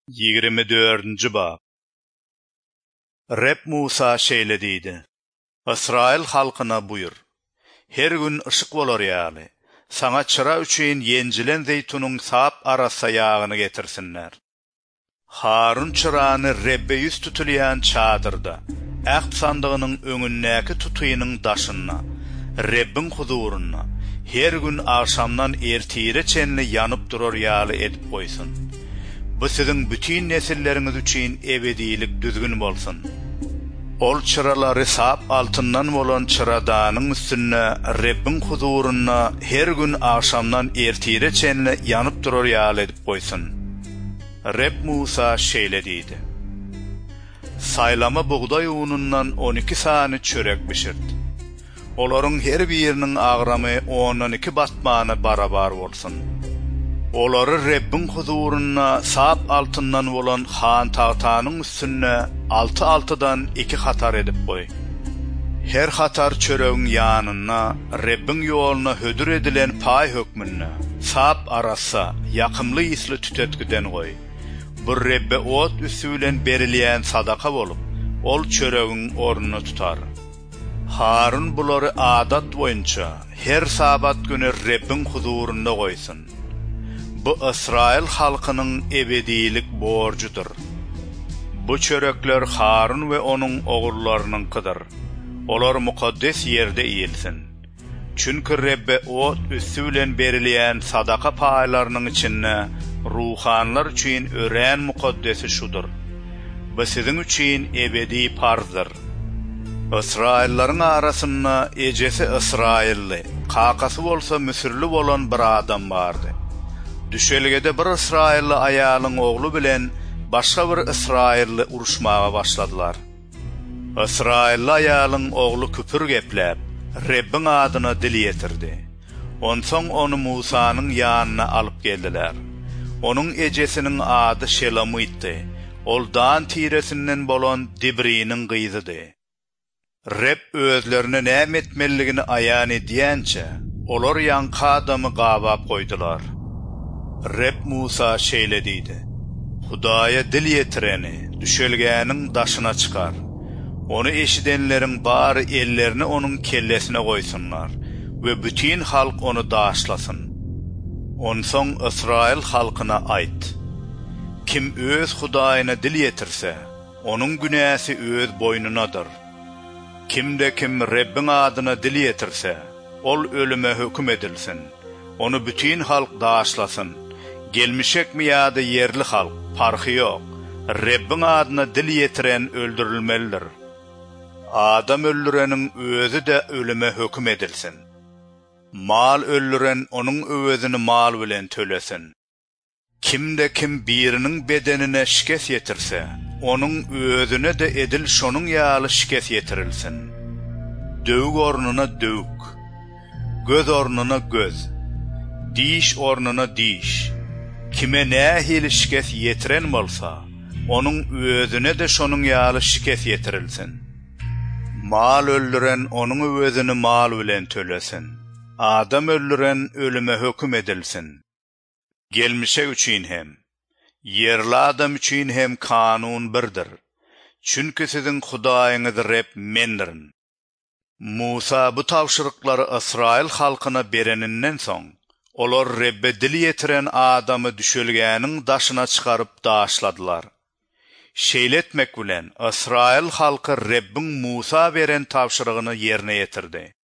24. bab. Reb Musa şeýle diýdi: Israil halkyna buyur. Her gün ışık bolar ýaly. Saňa çıra üçin ýenjilen zeytunyň sap arasa ýagyny getirsinler. Harun çyrany Rebbe ýüz tutulýan çadyrda, ähd sandygynyň öňündäki tutuýynyň daşyna, Rebbin huzuruna, her gün akşamdan ertire çenli ýanyp durar ýaly edip goýsun. Bu sizin bütün nesilleriniz üçün ebedilik düzgün bolsun. Ol çıralary sap altından bolan çıradanyň üstüne Rebbin huzuruna her gün akşamdan ertire çenli ýanyp durar ýaly edip goýsun. Reb Musa şeýle diýdi: Saylama buğday unundan 12 sany çörek bişirdi. Olaryň her biriniň agramy 12 batmany barabar bolsun. Olary Rebbin huzuruna sap altından bolan han tahtanyň üstüne 6-6dan 2 hatar edip goý. Her hatar çöregiň ýanyna Rebbin ýoluna hödür edilen pay hökmüne sap arasa ýakymly isli tütetkiden goý. Bu Rebbe ot üsülen berilýän sadaka bolup, ol çöregiň ornuny tutar. Harun bulary adat boýunça her sabat güni Rebbin huzurunda goýsun. Bu Israil halkynyň ebedilik borjudur. Bu çörekler Harun we onuň ogurlarynyňkydyr. Olar mukaddes ýerde iýilsin. Çünki Rebbe ot üsülen berilýän sadaka paýlarynyň içinde ruhanlar üçin örän mukaddesi şudur. Bu siziň üçin ebedi parzdyr. Israillaryň arasynda ejesi Israilli, kakasy bolsa Müsirli bolan bir adam bardy. Düşelgede bir Israilli aýalyň oglu bilen başga bir Israilli uruşmaga başladylar. Israilli aýalyň oglu küpür gepläp, Rebbin adyna dil ýetirdi. Onsoň onu Musanyň ýanyna alyp geldiler. Onun ejesiniň ady Şelamytdy. Ol Dan tiresinden bolan Dibriniň gyzydy. Reb özlerine näme etmeligini aýan edýänçe, olar ýanky adamy gabap goýdular. Reb Musa şeýle diýdi: Hudaýa dil ýetireni düşelgäniň daşyna çykar. Onu eşidenleriň bary ellerini onuň kellesine goýsunlar we bütün halk onu daşlasyn. Onsoň Israil halkyna aýt: Kim öz Hudaýyna dil ýetirse, onuň günäsi öz boynunadyr. Kimde kim Rebbin adyna dil ýetirse, ol ölüme höküm edilsin. Onu bütün halk daşlasyn. Gelmişek mi ýa-da yerli halk, farky ýok. Rebbin adyna dil ýetiren öldürilmelidir. Adam öldüreniň özü de ölüme höküm edilsin. Mal öldüren onuň öwezini mal bilen tölesin. Kimde kim biriniň bedenine şikes ýetirse, onuň özüne de edil şonuň ýaly şikes ýetirilsin. Döwük ornuna döwük, göz ornuna göz, diş ornuna diş. Kime nähili şikes ýetiren bolsa, onuň özüne de şonuň ýaly şikes ýetirilsin. Mal öldüren onuň öwezini mal bilen tölesin. Adam öldüren ölüme höküm edilsin. Gelmişek üçin hem, yerli adam üçin hem kanun birdir. Çünki siziň Hudaýyňyz Reb mendirin. Musa bu tawşyryklary Israil halkyna bereninden soň, olar Rebbe dil ýetiren adamy düşelgäniň daşyna çykaryp daşladylar. Şeýle etmek bilen Israil halky Rebbin Musa beren tawşyrygyny ýerine ýetirdi.